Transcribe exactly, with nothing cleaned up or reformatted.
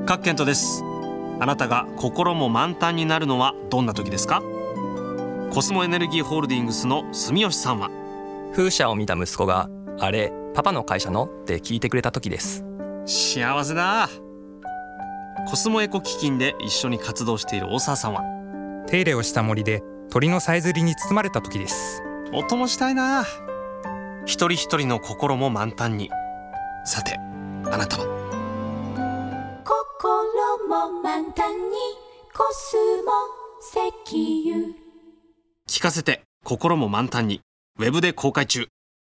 各健人です。あなたが心も満タンになるのはどんな時ですか？コスモエネルギーホールディングスの住吉さんは、 風車を見た息子があれパパの会社のって聞いてくれた時です。 幸せだ。コスモエコ基金で一緒に活動している大沢さんは、 手入れをした森で鳥のさえずりに包まれた時です。 音もしたいな。一人一人の心も満タンに。さてあなたは？ 心も満タンにコスモ石油。 聞かせて心も満タンに、ウェブで公開中。